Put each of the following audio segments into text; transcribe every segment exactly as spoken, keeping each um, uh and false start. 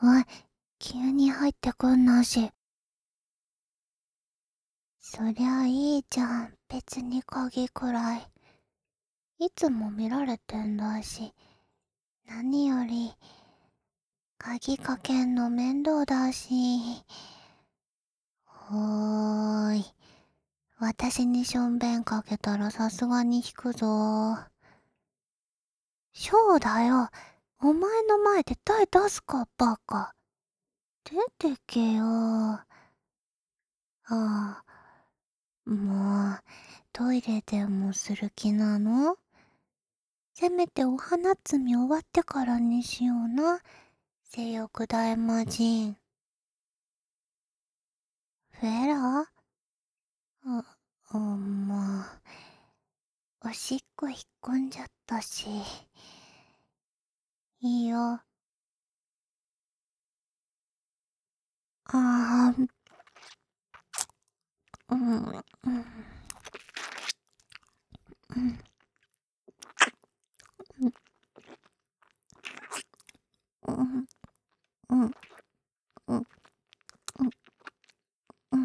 おい、急に入ってくんなし。そりゃいいじゃん、別に鍵くらい。いつも見られてんだし。何より、鍵かけんの面倒だし。おーい。私にしょんべんかけたらさすがに引くぞ。そうだよ。お前の前で手出すか、バカ。出てけよ。ああ。もう、トイレでもする気なの？せめてお花摘み終わってからにしような。性欲大魔人。フェラ？あ、あ、まあ。おしっこ引っ込んじゃったし。いいよ。ああ、うん、うん、うん、うん、うん、うん、うん、うん、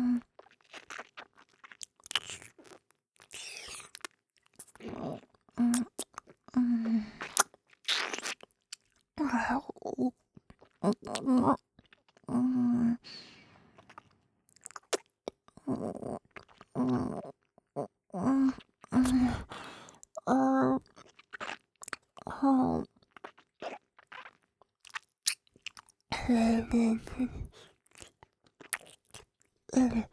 うん、うん。あ、お、うん、うん、うん、うん、うん、あ、はあ、へべべ、え、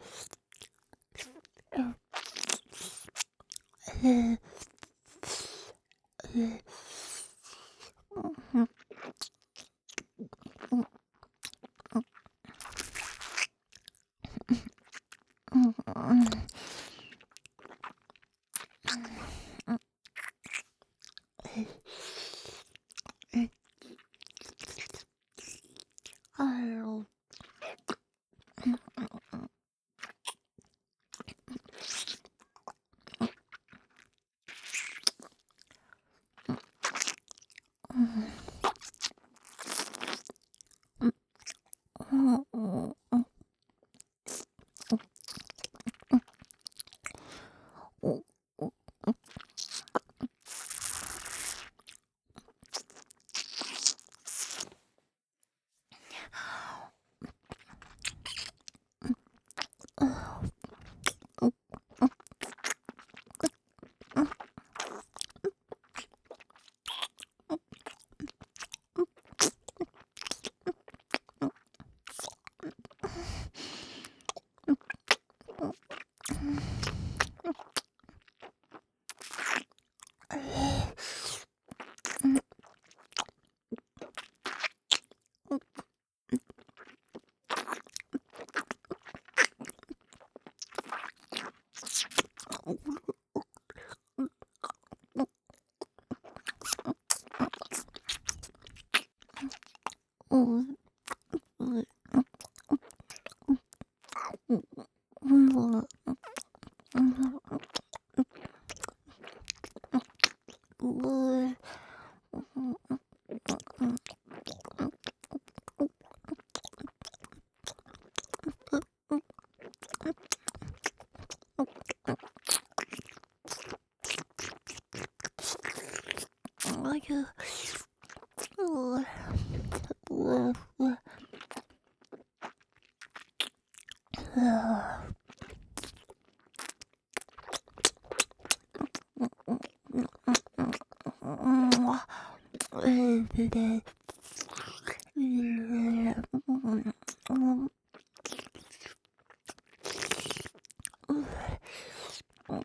へ、へ、うん、うん、うん、うん、え、え、あの、うん、うん、うん、うん、お、お、うん、うん、うん、うん、あゆ、う、う、う、う、うん、え、で、で、え、うん、うん、うん、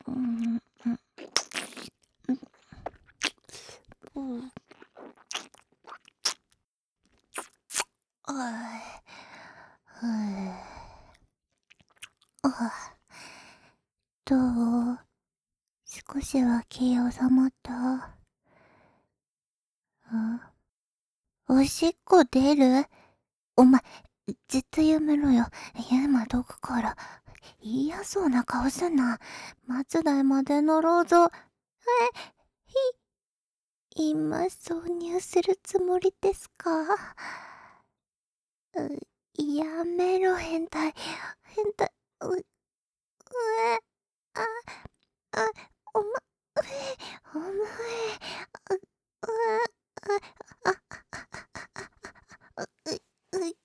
うん、あい、ふぅ、あ、どう？少しは気収まった？ん？おしっこ出る？お前、絶対やめろよ。今どこから。嫌そうな顔すんな。松代まで乗ろうぞ。え、ひ、今挿入するつもりですか？ やめろ、変態。変態。う、うえ、あ、あ、おま、うえ、お前、う、うえ、あ、あ、う、う、う、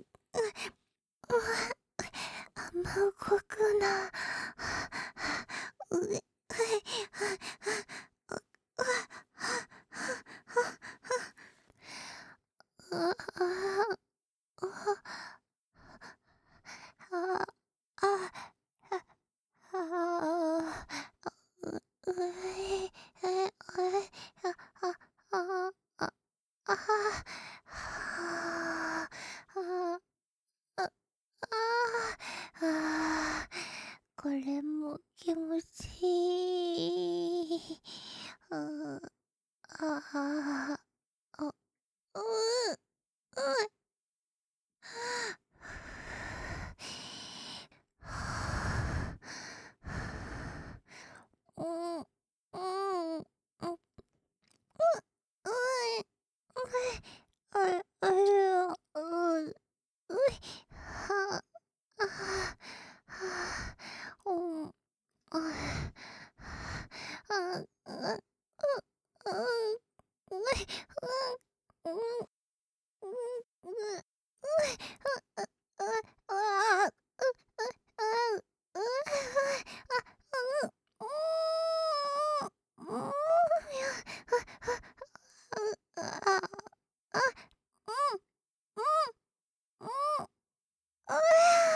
あんま動くな。うえ、う、あ、あ、あ、あ、あ、う、うえ、え、え、あ、あ、あ、あ、あ、あ、あ、あ、あ、これも気持ちいい。う、あ、あ、う、う、うん、うん、うん、うい、あ、あれ、う、うい、は、あ、は、うん、あ、あ、う、う、う、うい、うん、うん、うん、う、う、あ、あ、あ、う、う、あ、う、あ、う、うん、うん、あ、あ、うん、うん、うん、うわ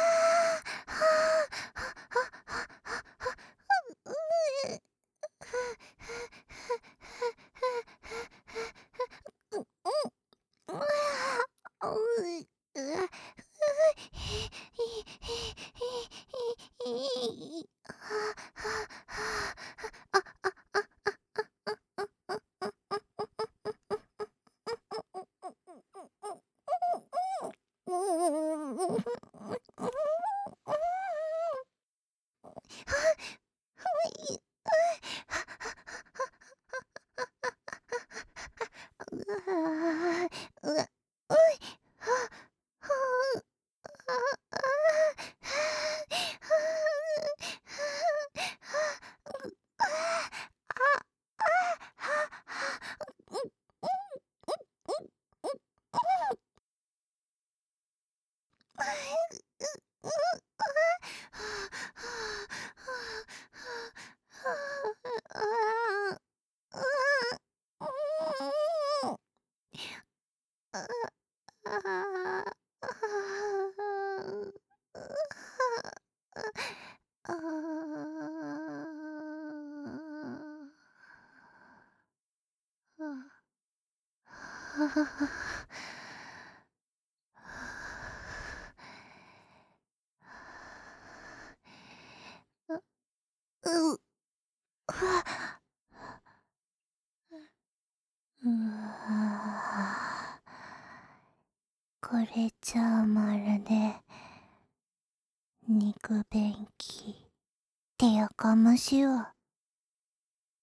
これじゃあまるで肉便器ってやかましいわ。